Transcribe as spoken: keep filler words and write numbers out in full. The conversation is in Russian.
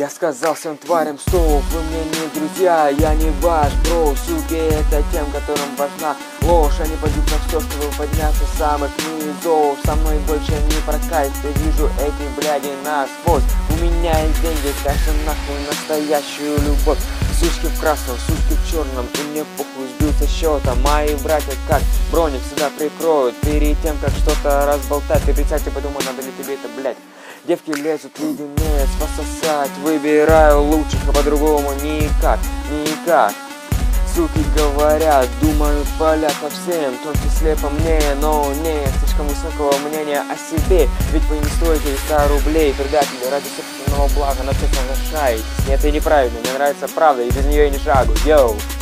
Я сказал всем тварям, стоп, вы мне не друзья, я не ваш бро, суки, это тем, которым важна ложь. Они пойдут на все, чтобы подняться с самых низов. Со мной больше не прокатит, я вижу эти бляди насквозь. У меня есть деньги, так что нахуй настоящую любовь. Сучки в красном, сучки в черном, и мне похуй сбился счета. Мои братья как броник всегда прикроют перед тем, как что-то разболтать. Ты представь, ты подумай, надо ли тебе это, блядь. Девки лезут леденец пососать, выбираю лучших, а по-другому никак, никак. Суки говорят, думают, палят по всем, только слепо мне, но нет слишком высокого мнения о себе. Ведь вы не стоите ста рублей, предатели, ради собственного блага на все соглашаетесь. Нет, это неправильно, мне нравится правда, и без нее я не шагу, йоу.